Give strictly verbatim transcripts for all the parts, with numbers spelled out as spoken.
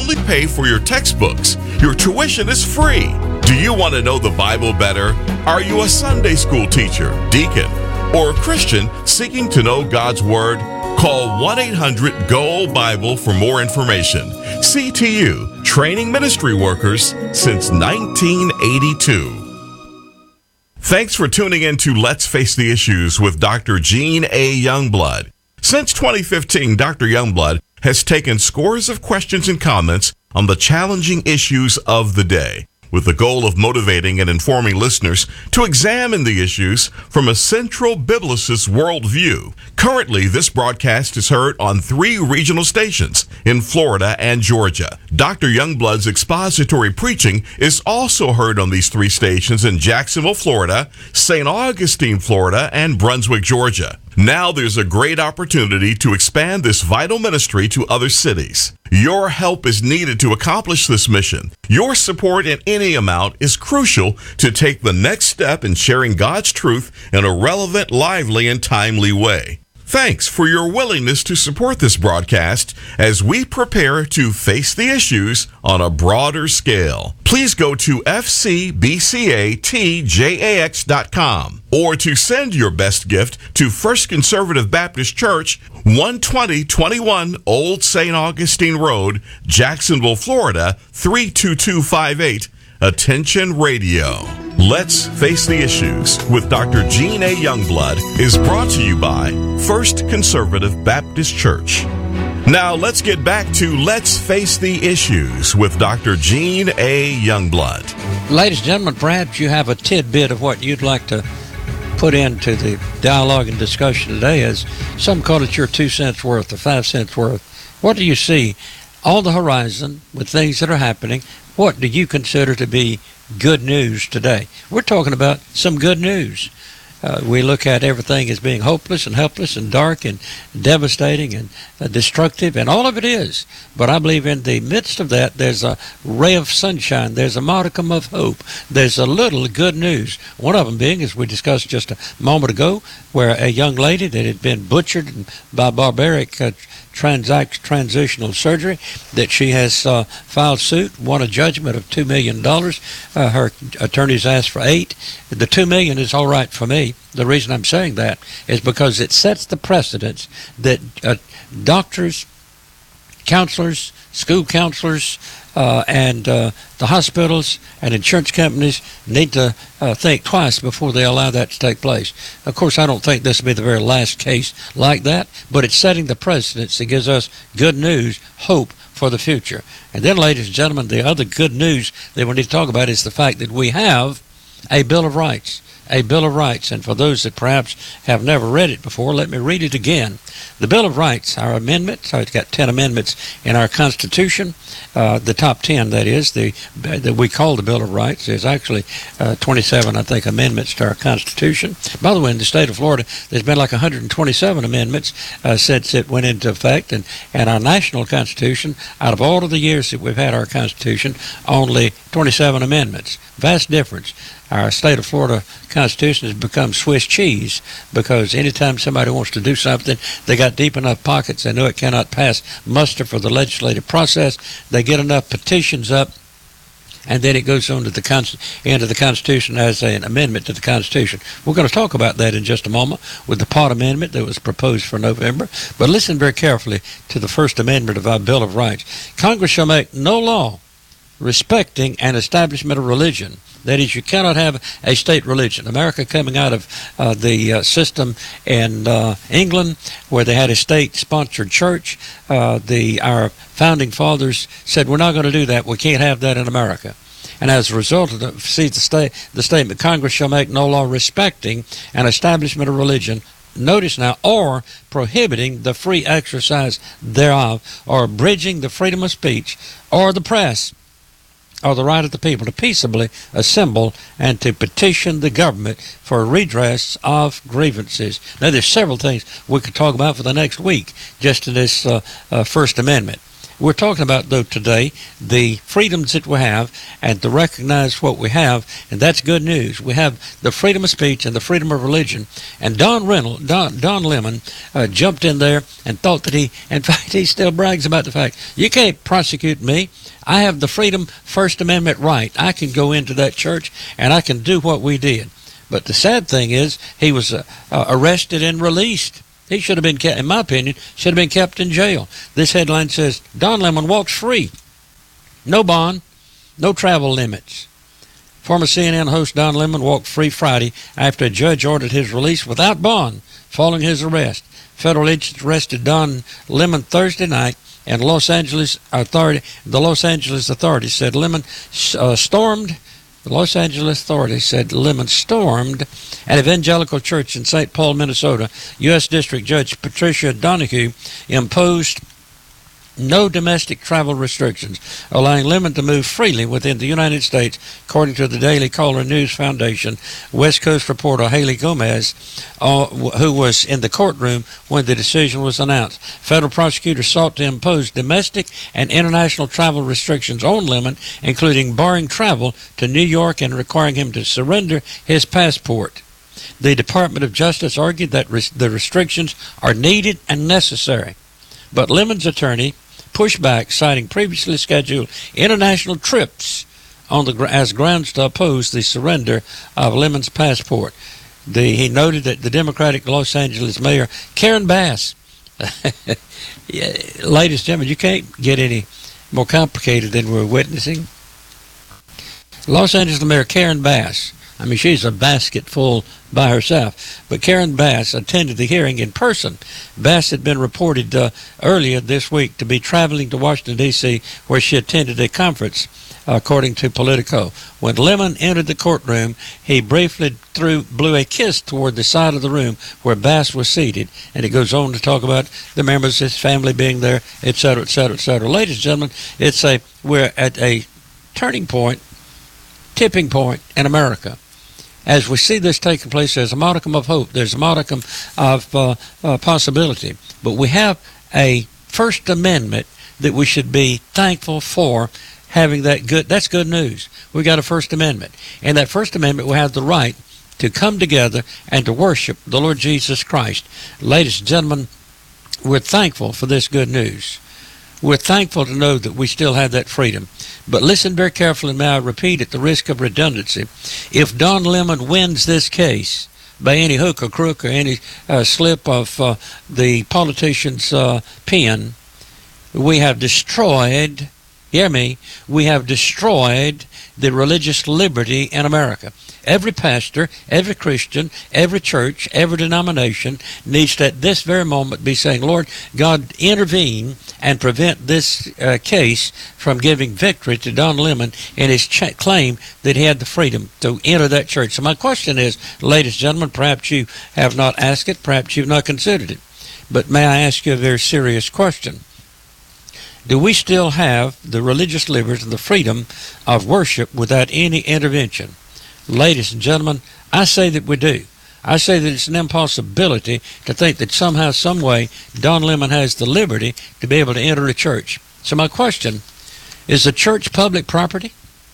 only pay for your textbooks. Your tuition is free. Do you want to know the Bible better? Are you a Sunday school teacher, deacon, or a Christian seeking to know God's Word? Call one eight hundred G O L Bible for more information. C T U, training ministry workers since nineteen eighty-two. Thanks for tuning in to Let's Face the Issues with Doctor Gene A. Youngblood. Since twenty fifteen, Doctor Youngblood has taken scores of questions and comments on the challenging issues of the day, with the goal of motivating and informing listeners to examine the issues from a central biblicist worldview. Currently, this broadcast is heard on three regional stations in Florida and Georgia. Doctor Youngblood's expository preaching is also heard on these three stations in Jacksonville, Florida, Saint Augustine, Florida, and Brunswick, Georgia. Now there's a great opportunity to expand this vital ministry to other cities. Your help is needed to accomplish this mission. Your support in any amount is crucial to take the next step in sharing God's truth in a relevant, lively, and timely way. Thanks for your willingness to support this broadcast as we prepare to face the issues on a broader scale. Please go to f c b c a t j a x dot com or to send your best gift to First Conservative Baptist Church, one twenty twenty-one Old Saint Augustine Road, Jacksonville, Florida, three two two five eight. Attention Radio. Let's Face the Issues with Doctor Gene A. Youngblood is brought to you by First Conservative Baptist Church. Now let's get back to Let's Face the Issues with Doctor Gene A. Youngblood. Ladies and gentlemen, perhaps you have a tidbit of what you'd like to put into the dialogue and discussion today. As some call it your two cents worth or five cents worth. What do you see on the horizon with things that are happening? What do you consider to be good news today? We're talking about some good news. Uh, we look at everything as being hopeless and helpless and dark and devastating and uh, destructive, and all of it is. But I believe in the midst of that, there's a ray of sunshine. There's a modicum of hope. There's a little good news. One of them being, as we discussed just a moment ago, where a young lady that had been butchered by barbaric uh, transact transitional surgery, that she has uh, filed suit, won a judgment of two million dollars. Uh, her attorneys asked for eight. The two million dollars is all right for me. The reason I'm saying that is because it sets the precedence that uh, doctors, counselors, school counselors, uh, and uh, the hospitals and insurance companies need to uh, think twice before they allow that to take place. Of course, I don't think this will be the very last case like that, but it's setting the precedence that gives us good news, hope for the future. And then, ladies and gentlemen, the other good news that we need to talk about is the fact that we have a Bill of Rights. A Bill of Rights, and for those that perhaps have never read it before, let me read it again. The Bill of Rights, our amendment, so it's got ten amendments in our Constitution, uh, the top ten, that is, the that we call the Bill of Rights. There's actually uh, twenty-seven, I think, amendments to our Constitution. By the way, in the state of Florida, there's been like one hundred twenty-seven amendments uh, since it went into effect, and, and our national Constitution, out of all of the years that we've had our Constitution, only twenty-seven amendments. Vast difference. Our state of Florida Constitution has become Swiss cheese, because anytime somebody wants to do something, they got deep enough pockets, they know it cannot pass muster for the legislative process, they get enough petitions up, and then it goes on to the con- into the Constitution as an amendment to the Constitution. We're going to talk about that in just a moment with the Pot Amendment that was proposed for November. But listen very carefully to the First Amendment of our Bill of Rights. Congress shall make no law respecting an establishment of religion. That is, you cannot have a state religion. America, coming out of uh, the uh, system in uh, England, where they had a state-sponsored church, uh, the our founding fathers said, we're not going to do that. We can't have that in America. And as a result of the, see the, sta- the statement, Congress shall make no law respecting an establishment of religion, notice now, or prohibiting the free exercise thereof, or abridging the freedom of speech, or the press, or the right of the people to peaceably assemble and to petition the government for redress of grievances. Now, there's several things we could talk about for the next week just in this uh, uh, First Amendment. We're talking about, though, today, the freedoms that we have and to recognize what we have, and that's good news. We have the freedom of speech and the freedom of religion. And Don Reynolds, Don, Don Lemon uh, jumped in there and thought that he, in fact, he still brags about the fact, you can't prosecute me. I have the freedom First Amendment right. I can go into that church and I can do what we did. But the sad thing is he was uh, uh, arrested and released. He should have been, kept, in my opinion, should have been kept in jail. This headline says, Don Lemon walks free. No bond, no travel limits. Former C N N host Don Lemon walked free Friday after a judge ordered his release without bond following his arrest. Federal agents arrested Don Lemon Thursday night, and Los Angeles authority, the Los Angeles authorities said Lemon uh, stormed The Los Angeles authorities said Lemon stormed an evangelical church in Saint Paul, Minnesota. U S District Judge Patricia Donahue imposed no domestic travel restrictions, allowing Lemon to move freely within the United States, according to the Daily Caller News Foundation. West Coast reporter Haley Gomez, uh, who was in the courtroom when the decision was announced. Federal prosecutors sought to impose domestic and international travel restrictions on Lemon, including barring travel to New York and requiring him to surrender his passport. The Department of Justice argued that res- the restrictions are needed and necessary, but Lemon's attorney pushed back, citing previously scheduled international trips on the as grounds to oppose the surrender of Lemon's passport. The, he noted that the Democratic Los Angeles mayor, Karen Bass, yeah, ladies and gentlemen, you can't get any more complicated than we're witnessing. Los Angeles mayor Karen Bass, I mean, she's a basket full by herself. But Karen Bass attended the hearing in person. Bass had been reported uh, earlier this week to be traveling to Washington, D C, where she attended a conference, according to Politico. When Lemon entered the courtroom, he briefly threw, blew a kiss toward the side of the room where Bass was seated. And it goes on to talk about the members of his family being there, et cetera, et cetera, et cetera. Ladies and gentlemen, it's a, we're at a turning point, tipping point in America. As we see this taking place, there's a modicum of hope. There's a modicum of uh, uh, possibility. But we have a First Amendment that we should be thankful for having that good. That's good news. We got a First Amendment. And that First Amendment will have the right to come together and to worship the Lord Jesus Christ. Ladies and gentlemen, we're thankful for this good news. We're thankful to know that we still have that freedom. But listen very carefully, and may I repeat at the risk of redundancy. If Don Lemon wins this case by any hook or crook or any uh, slip of uh, the politician's uh, pen, we have destroyed, hear me, we have destroyed the religious liberty in America. Every pastor, every Christian, every church, every denomination needs to at this very moment be saying, Lord, God, intervene and prevent this uh, case from giving victory to Don Lemon in his ch- claim that he had the freedom to enter that church. So my question is, ladies and gentlemen, perhaps you have not asked it, perhaps you've not considered it, but may I ask you a very serious question? Do we still have the religious liberty and the freedom of worship without any intervention? Ladies and gentlemen, I say that we do. I say that it's an impossibility to think that somehow, some way, Don Lemon has the liberty to be able to enter a church. So my question, is the church public property?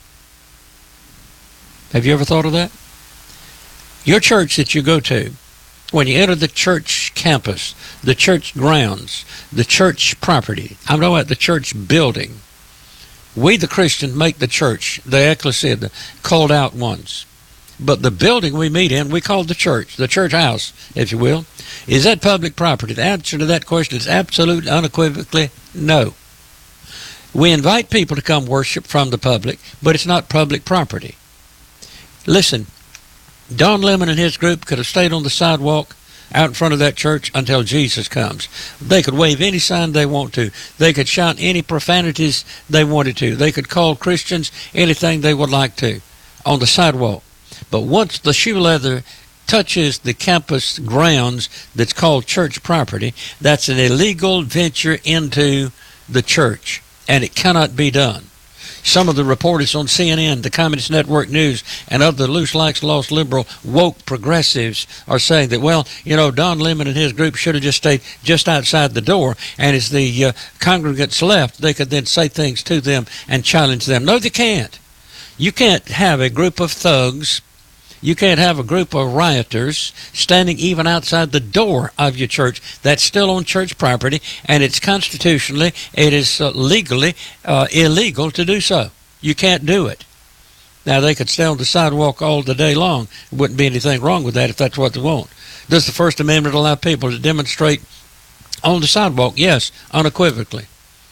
Have you ever thought of that? Your church that you go to, when you enter the church campus, the church grounds, the church property, I'm talking about the church building. We, the Christians, make the church, the ecclesia, the called out ones. But the building we meet in, we call the church, the church house, if you will. Is that public property? The answer to that question is absolutely, unequivocally no. We invite people to come worship from the public, but it's not public property. Listen, Don Lemon and his group could have stayed on the sidewalk out in front of that church until Jesus comes. They could wave any sign they want to. They could shout any profanities they wanted to. They could call Christians anything they would like to on the sidewalk. But once the shoe leather touches the campus grounds that's called church property, that's an illegal venture into the church, and it cannot be done. Some of the reporters on C N N, the Communist Network News, and other loose likes lost liberal woke progressives are saying that, well, you know, Don Lemon and his group should have just stayed just outside the door, and as the uh, congregants left, they could then say things to them and challenge them. No, they can't. You can't have a group of thugs, you can't have a group of rioters standing even outside the door of your church. That's still on church property, and it's constitutionally, it is uh, legally uh, illegal to do so. You can't do it. Now, they could stay on the sidewalk all the day long. There wouldn't be anything wrong with that if that's what they want. Does the First Amendment allow people to demonstrate on the sidewalk? Yes, unequivocally.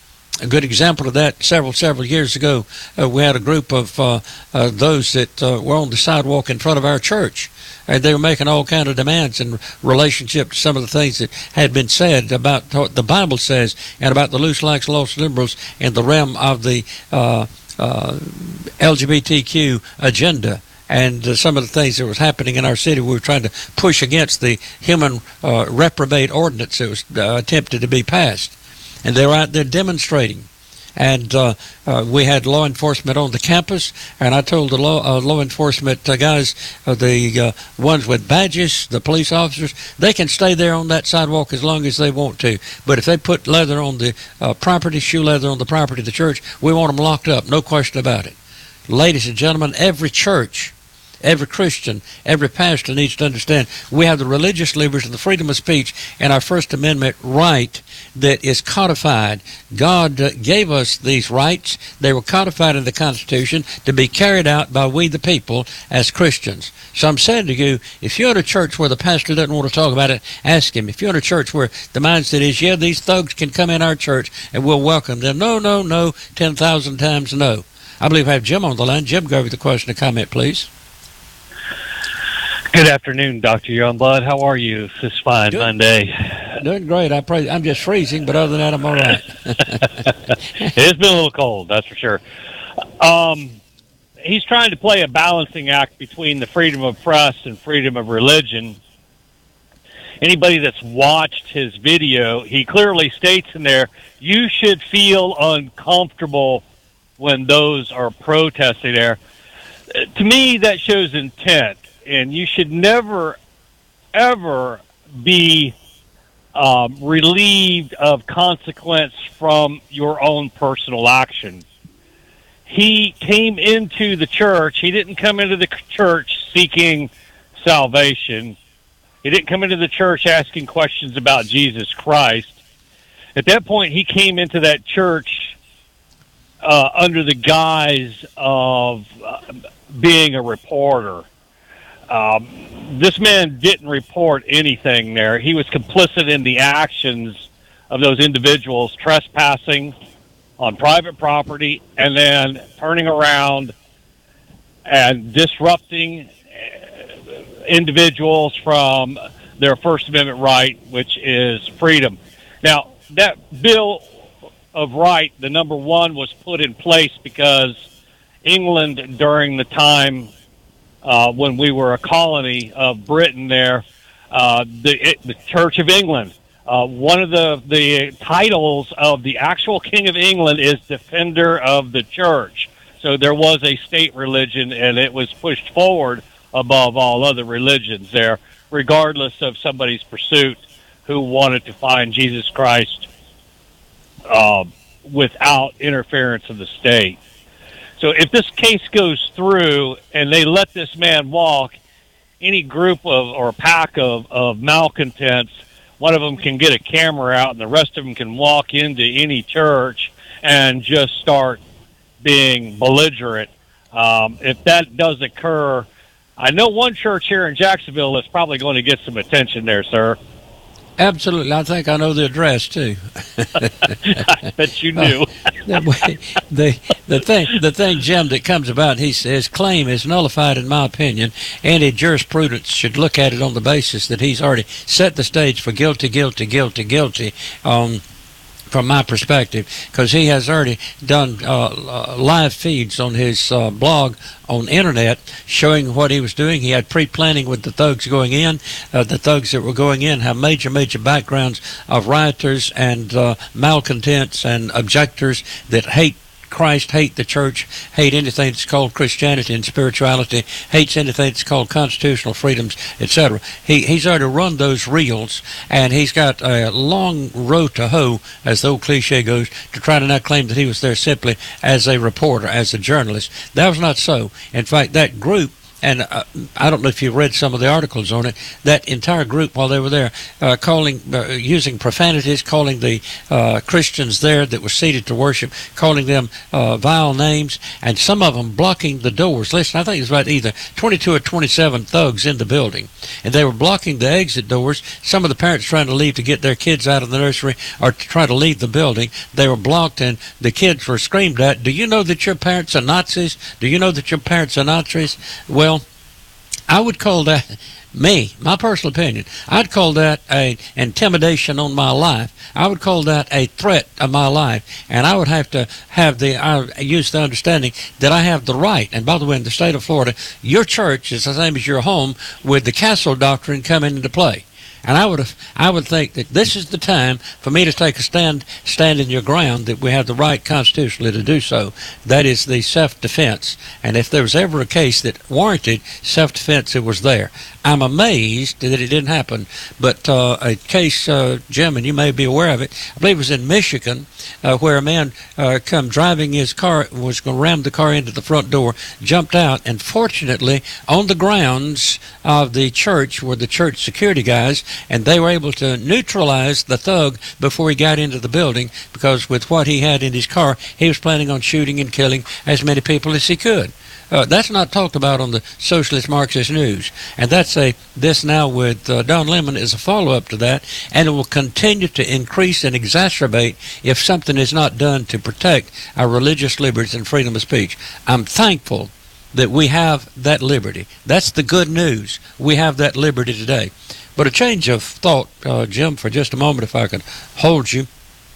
A good example of that, several, several years ago, uh, we had a group of uh, uh, those that uh, were on the sidewalk in front of our church. And they were making all kinds of demands in relationship to some of the things that had been said about what the Bible says and about the loose likes, lost liberals in the realm of the uh, uh, L G B T Q agenda. And uh, some of the things that was happening in our city, we were trying to push against the human uh, reprobate ordinance that was uh, attempted to be passed. And they were out there demonstrating. And uh, uh, we had law enforcement on the campus, and I told the law, uh, law enforcement uh, guys, uh, the uh, ones with badges, the police officers, they can stay there on that sidewalk as long as they want to. But if they put leather on the uh, property, shoe leather on the property of the church, we want them locked up, no question about it. Ladies and gentlemen, every church, every Christian, every pastor needs to understand we have the religious liberties and the freedom of speech and our First Amendment right that is codified. God uh, gave us these rights. They were codified in the Constitution to be carried out by we the people as Christians. So I'm saying to you, if you're in a church where the pastor doesn't want to talk about it, ask him. If you're in a church where the mindset is, yeah, these thugs can come in our church and we'll welcome them. No, no, no, ten thousand times no. I believe I have Jim on the line. Jim, go over the question or comment, please. Good afternoon, Doctor Youngblood. How are you this fine Doing, Monday? Doing great. I pray, I'm just freezing, but other than that, I'm all right. It's been a little cold, that's for sure. Um, he's trying to play a balancing act between the freedom of press and freedom of religion. Anybody that's watched his video, he clearly states in there, you should feel uncomfortable when those are protesting there. To me, that shows intent. And you should never, ever be um, relieved of consequence from your own personal actions. He came into the church. He didn't come into the church seeking salvation. He didn't come into the church asking questions about Jesus Christ. At that point, he came into that church uh, under the guise of uh, being a reporter. Um, this man didn't report anything there. He was complicit in the actions of those individuals trespassing on private property and then turning around and disrupting individuals from their First Amendment right, which is freedom. Now, that Bill of Right, the number one, was put in place because England, during the time Uh, when we were a colony of Britain there, uh, the, it, the Church of England. Uh, one of the, the titles of the actual King of England is Defender of the Church. So there was a state religion, and it was pushed forward above all other religions there, regardless of somebody's pursuit who wanted to find Jesus Christ uh, without interference of the state. So if this case goes through and they let this man walk, any group of or pack of, of malcontents, one of them can get a camera out and the rest of them can walk into any church and just start being belligerent. Um, if that does occur, I know one church here in Jacksonville that's probably going to get some attention there, sir. Absolutely. I think I know the address, too. I bet you knew. uh, the, the, thing, the thing, Jim, that comes about, he, his claim is nullified, in my opinion. Any jurisprudence should look at it on the basis that he's already set the stage for guilty, guilty, guilty, guilty, um, from my perspective, because he has already done uh, live feeds on his uh, blog on internet showing what he was doing. He had pre-planning with the thugs going in. Uh, the thugs that were going in have major, major backgrounds of rioters and uh, malcontents and objectors that hate Christ, hate the church, hate anything that's called Christianity and spirituality, hates anything that's called constitutional freedoms, et cetera. He, he's already run those reels, and he's got a long road to hoe, as the old cliche goes, to try to now claim that he was there simply as a reporter, as a journalist. That was not so. In fact, that group, and uh, I don't know if you read some of the articles on it, that entire group while they were there, uh, calling, uh, using profanities, calling the uh, Christians there that were seated to worship, calling them uh, vile names, and some of them blocking the doors. Listen, I think it was about either twenty-two or twenty-seven thugs in the building, and they were blocking the exit doors. Some of the parents trying to leave to get their kids out of the nursery or to try to leave the building, they were blocked, and the kids were screamed at, "Do you know that your parents are Nazis? Do you know that your parents are Nazis?" Well, I would call that, me, my personal opinion, I'd call that a intimidation on my life. I would call that a threat of my life. And I would have to have the, I use the understanding that I have the right. And by the way, in the state of Florida, your church is the same as your home with the castle doctrine coming into play. And I would I would think that this is the time for me to take a stand stand in your ground that we have the right constitutionally to do so. That is the self-defense. And if there was ever a case that warranted self-defense, it was there. I'm amazed that it didn't happen. But uh, a case, uh, Jim, and you may be aware of it, I believe it was in Michigan, uh, where a man uh, come driving his car, was going to ram the car into the front door, jumped out, and fortunately, on the grounds of the church were the church security guys, and they were able to neutralize the thug before he got into the building, because with what he had in his car, he was planning on shooting and killing as many people as he could. Uh, that's not talked about on the Socialist Marxist News. And that's a, this now with uh, Don Lemon is a follow-up to that, and it will continue to increase and exacerbate if something is not done to protect our religious liberties and freedom of speech. I'm thankful that we have that liberty. That's the good news. We have that liberty today. But a change of thought, uh, Jim, for just a moment, if I could hold you.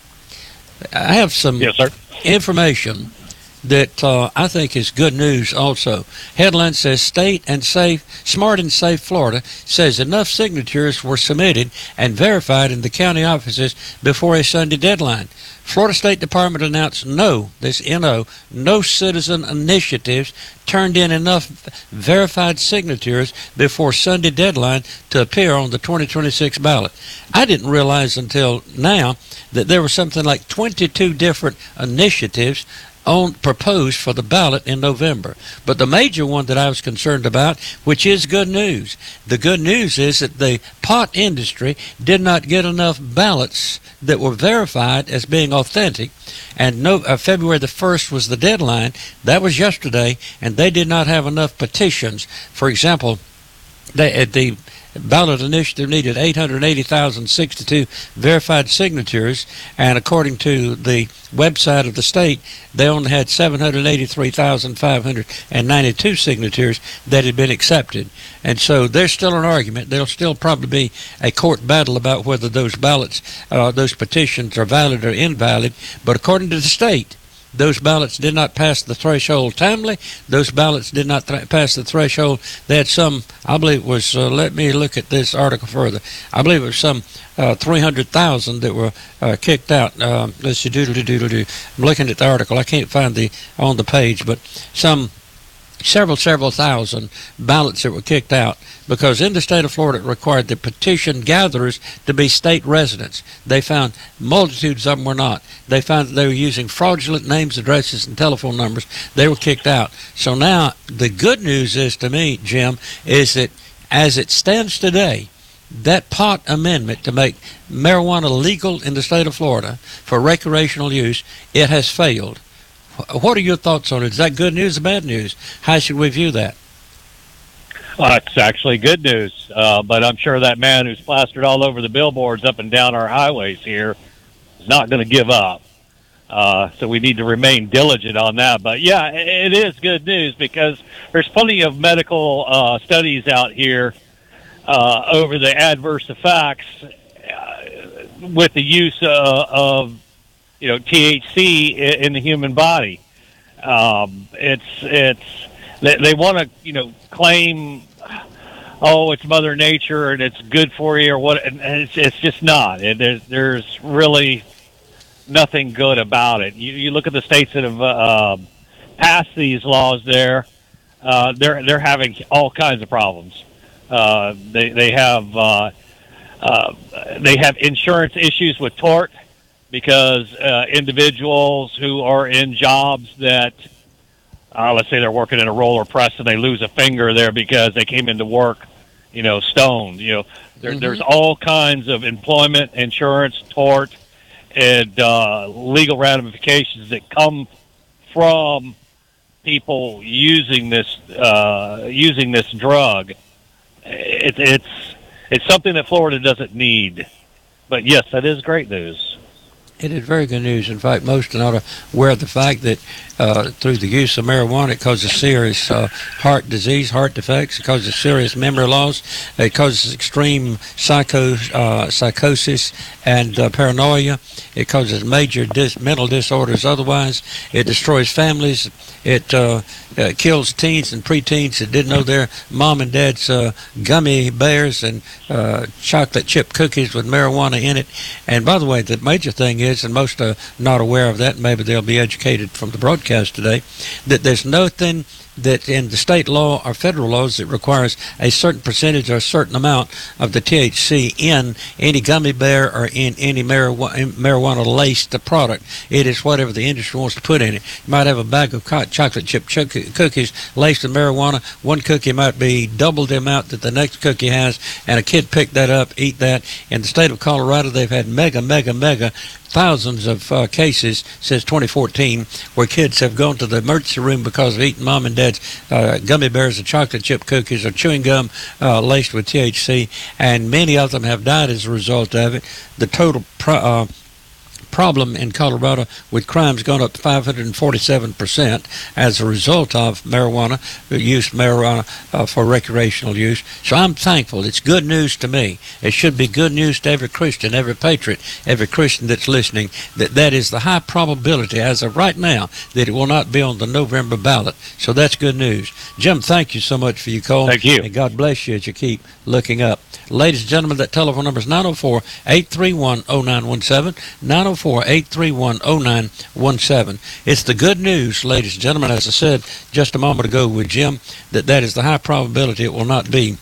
I have some yes, sir. information that uh, I think is good news also. Headline says, State and Safe, Smart and Safe Florida says enough signatures were submitted and verified in the county offices before a Sunday deadline. Florida State Department announced no, this N O, no citizen initiatives turned in enough verified signatures before Sunday deadline to appear on the twenty twenty-six ballot. I didn't realize until now that there were something like twenty-two different initiatives on proposed for the ballot in November. But the major one that I was concerned about, which is good news, the good news is that the pot industry did not get enough ballots that were verified as being authentic, and no, uh, February the first was the deadline. That was yesterday, and they did not have enough petitions. For example, they, uh, the ballot initiative needed eight hundred eighty thousand sixty-two verified signatures, and according to the website of the state, they only had seven hundred eighty-three thousand five hundred ninety-two signatures that had been accepted. And so there's still an argument. There'll still probably be a court battle about whether those ballots, uh, those petitions are valid or invalid. But according to the state, those ballots did not pass the threshold timely. Those ballots did not th- pass the threshold. They had some, I believe it was, uh, let me look at this article further. I believe it was some uh, three hundred thousand that were uh, kicked out. Uh, let's see, doodle-doo-doodle-doo. I'm looking at the article. I can't find the on the page, but some several, several thousand ballots that were kicked out because in the state of Florida it required the petition gatherers to be state residents. They found multitudes of them were not. They found that they were using fraudulent names, addresses, and telephone numbers. They were kicked out. So now the good news is to me, Jim, is that as it stands today, that pot amendment to make marijuana legal in the state of Florida for recreational use, it has failed. What are your thoughts on it? Is that good news or bad news? How should we view that? Uh, it's actually good news, uh, but I'm sure that man who's plastered all over the billboards up and down our highways here is not going to give up. Uh, so we need to remain diligent on that. But, yeah, it, it is good news because there's plenty of medical uh, studies out here uh, over the adverse effects uh, with the use uh, of you know, T H C in the human body. Um, it's, it's, they, they want to, you know, claim, oh, it's Mother Nature and it's good for you or what, and it's, it's just not. It, there's, there's really nothing good about it. You, you look at the states that have uh, passed these laws there, uh, they're they're having all kinds of problems. Uh, they they have uh, uh, they have insurance issues with tort because uh, individuals who are in jobs that, uh, let's say they're working in a roller press and they lose a finger there because they came into work, you know, stoned. You know, there, mm-hmm. there's all kinds of employment, insurance, tort, and uh, legal ramifications that come from people using this uh, using this drug. It, it's it's something that Florida doesn't need, but yes, that is great news. It is very good news. In fact, most are not aware of the fact that uh, through the use of marijuana, it causes serious uh, heart disease, heart defects. It causes serious memory loss. It causes extreme psycho, uh, psychosis and uh, paranoia. It causes major dis- mental disorders otherwise. It destroys families. It uh, uh, kills teens and preteens that didn't know their mom and dad's uh, gummy bears and uh, chocolate chip cookies with marijuana in it. And by the way, the major thing is, and most are not aware of that, maybe they'll be educated from the broadcast today, that there's nothing that in the state law or federal laws that requires a certain percentage or a certain amount of the T H C in any gummy bear or in any marijuana, marijuana-laced product. It is whatever the industry wants to put in it. You might have a bag of chocolate chip cookies laced with marijuana. One cookie might be double the amount that the next cookie has, and a kid pick that up, eat that. In the state of Colorado, they've had mega, mega, mega thousands of uh, cases since twenty fourteen where kids have gone to the emergency room because of eating mom and dad's uh, gummy bears or chocolate chip cookies or chewing gum uh, laced with T H C, and many of them have died as a result of it. The total pro- uh, problem in Colorado with crime's gone up five hundred forty-seven percent as a result of marijuana, use marijuana uh, for recreational use. So I'm thankful. It's good news to me. It should be good news to every Christian, every patriot, every Christian that's listening, that that is the high probability as of right now that it will not be on the November ballot. So that's good news. Jim, thank you so much for your call. Thank you. And God bless you as you keep looking up. Ladies and gentlemen, that telephone number is nine oh four, eight three one, oh nine one seven, nine oh four, eight three one, oh nine one seven. It's the good news, ladies and gentlemen, as I said just a moment ago with Jim, that that is the high probability it will not be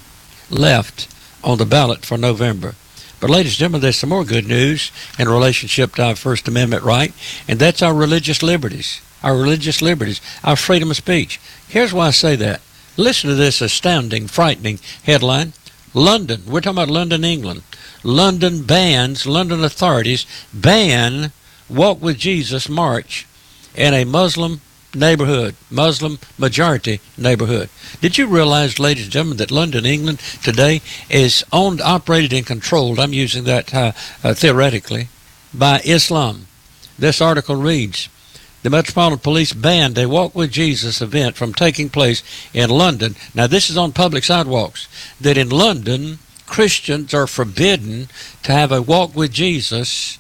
left on the ballot for November. But ladies and gentlemen, there's some more good news in relationship to our First Amendment right, and that's our religious liberties, our religious liberties, our freedom of speech. Here's why I say that. Listen to this astounding, frightening headline. London, we're talking about London, England. London bans, London authorities ban Walk with Jesus march in a Muslim neighborhood, Muslim majority neighborhood. Did you realize, ladies and gentlemen, that London, England today is owned, operated, and controlled, I'm using that uh, uh, theoretically, by Islam? This article reads, the Metropolitan Police banned a Walk with Jesus event from taking place in London. Now, this is on public sidewalks. That in London, Christians are forbidden to have a Walk with Jesus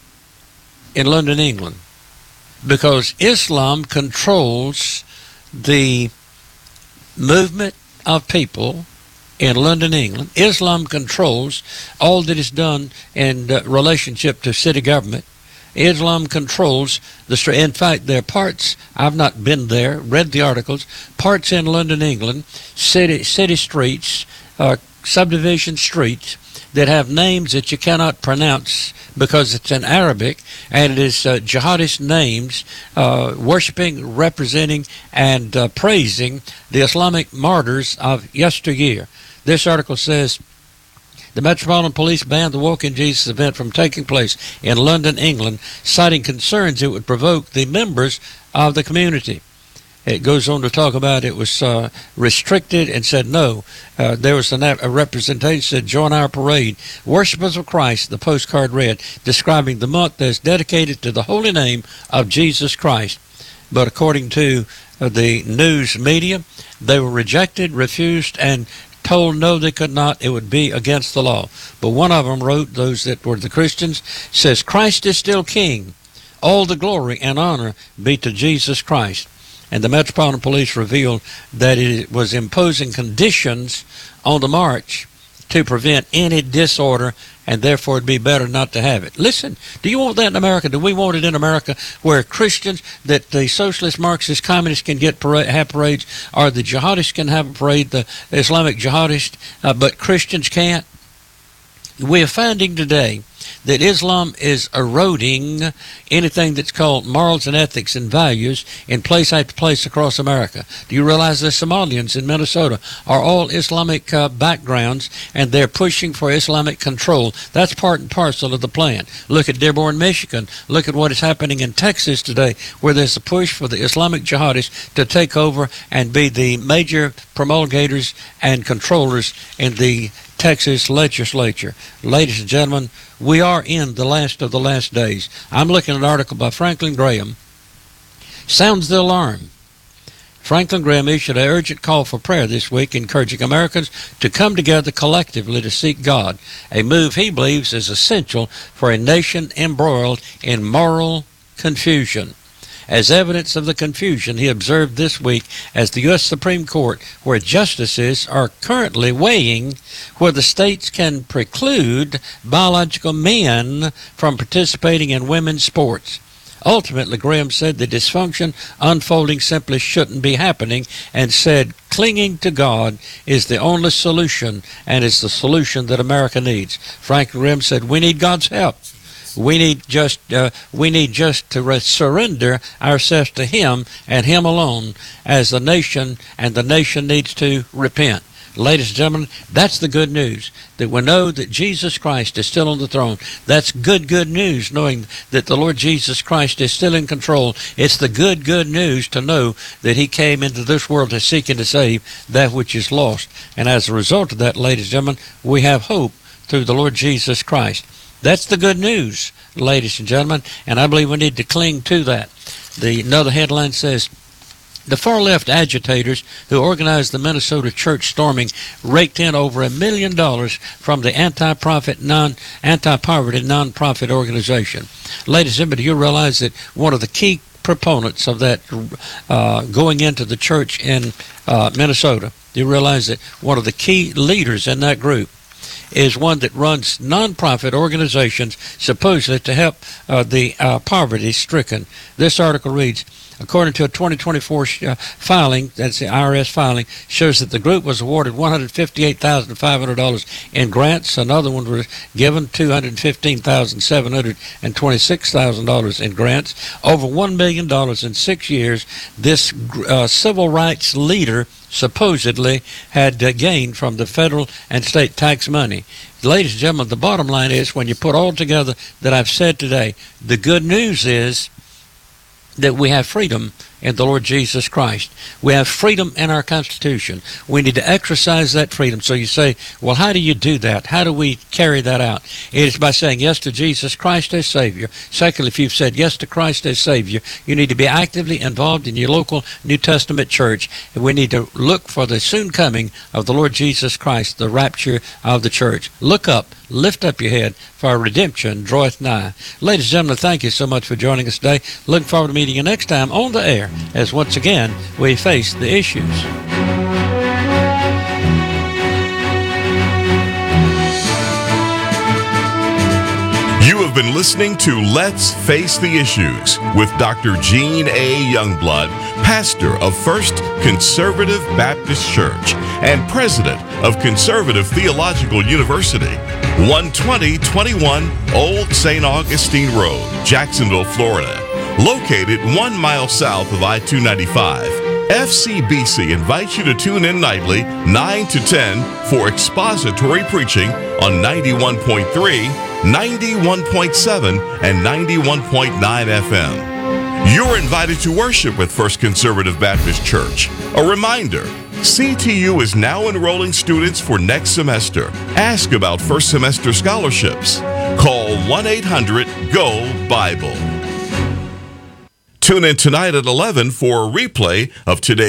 in London, England, because Islam controls the movement of people in London, England. Islam controls all that is done in uh, relationship to city government. Islam controls the street. In fact, there are parts, I've not been there, read the articles, parts in London, England, city city streets, uh, subdivision streets that have names that you cannot pronounce because it's in Arabic, and it is uh, jihadist names, uh, worshiping, representing, and uh, praising the Islamic martyrs of yesteryear. This article says, the Metropolitan Police banned the Walk in Jesus event from taking place in London, England, citing concerns it would provoke the members of the community. It goes on to talk about it was uh, restricted and said no. Uh, there was an, a representation that said, join our parade. Worshippers of Christ, the postcard read, describing the month as dedicated to the holy name of Jesus Christ. But according to uh, the news media, they were rejected, refused, and told no, they could not. It would be against the law. But one of them wrote, those that were the Christians, says, Christ is still king. All the glory and honor be to Jesus Christ. And the Metropolitan Police revealed that it was imposing conditions on the march to prevent any disorder and therefore it'd be better not to have it. Listen, do you want that in America? Do we want it in America where Christians, that the socialist, Marxist, communists can get parade, have parades, or the jihadists can have a parade, the Islamic jihadists, uh, but Christians can't? We are finding today that Islam is eroding anything that's called morals and ethics and values in place after place across America. Do you realize the Somalians in Minnesota are all Islamic uh, backgrounds, and they're pushing for Islamic control? That's part and parcel of the plan. Look at Dearborn, Michigan. Look at what is happening in Texas today, where there's a push for the Islamic jihadists to take over and be the major promulgators and controllers in the Texas legislature. Ladies and gentlemen, we are in the last of the last days. I'm looking at an article by Franklin Graham. Sounds the alarm. Franklin Graham issued an urgent call for prayer this week, encouraging Americans to come together collectively to seek God, a move he believes is essential for a nation embroiled in moral confusion. As evidence of the confusion he observed this week as the U S Supreme Court, where justices are currently weighing whether states can preclude biological men from participating in women's sports. Ultimately, Graham said the dysfunction unfolding simply shouldn't be happening, and said clinging to God is the only solution, and is the solution that America needs. Franklin Graham said we need God's help. We need just uh, we need just to re- surrender ourselves to Him and Him alone as a nation, and the nation needs to repent. Ladies and gentlemen, that's the good news, that we know that Jesus Christ is still on the throne. That's good, good news, knowing that the Lord Jesus Christ is still in control. It's the good, good news to know that He came into this world to seek and to save that which is lost. And as a result of that, ladies and gentlemen, we have hope through the Lord Jesus Christ. That's the good news, ladies and gentlemen, and I believe we need to cling to that. The another headline says, the far-left agitators who organized the Minnesota church storming raked in over a million dollars from the anti-profit, non, anti-poverty non-profit organization. Ladies and gentlemen, do you realize that one of the key proponents of that uh, going into the church in uh, Minnesota, do you realize that one of the key leaders in that group is one that runs nonprofit organizations supposedly to help uh, the uh, poverty-stricken? This article reads, according to a twenty twenty-four uh, filing, that's the I R S filing, shows that the group was awarded one hundred fifty-eight thousand five hundred dollars in grants. Another one was given two hundred fifteen thousand seven hundred twenty-six dollars in grants. Over one million dollars in six years, this uh, civil rights leader supposedly had uh, gained from the federal and state tax money. Ladies and gentlemen, the bottom line is, when you put all together that I've said today, the good news is that we have freedom in the Lord Jesus Christ. We have freedom in our Constitution. We need to exercise that freedom. So you say, well, how do you do that? How do we carry that out? It is by saying yes to Jesus Christ as Savior. Secondly, if you've said yes to Christ as Savior, you need to be actively involved in your local New Testament church. And we need to look for the soon coming of the Lord Jesus Christ, the rapture of the church. Look up, lift up your head, for our redemption draweth nigh. Ladies and gentlemen, thank you so much for joining us today. Looking forward to meeting you next time on the air, as once again we face the issues. You have been listening to Let's Face the Issues with Doctor Gene A. Youngblood, pastor of First Conservative Baptist Church and president of Conservative Theological University, one twenty twenty-one Old Saint Augustine Road, Jacksonville, Florida. Located one mile south of I two ninety-five, F C B C invites you to tune in nightly, nine to ten, for expository preaching on ninety-one point three, ninety-one point seven, and ninety-one point nine F M. You're invited to worship with First Conservative Baptist Church. A reminder, C T U is now enrolling students for next semester. Ask about first semester scholarships. Call one eight hundred G O Bible. Tune in tonight at eleven for a replay of today's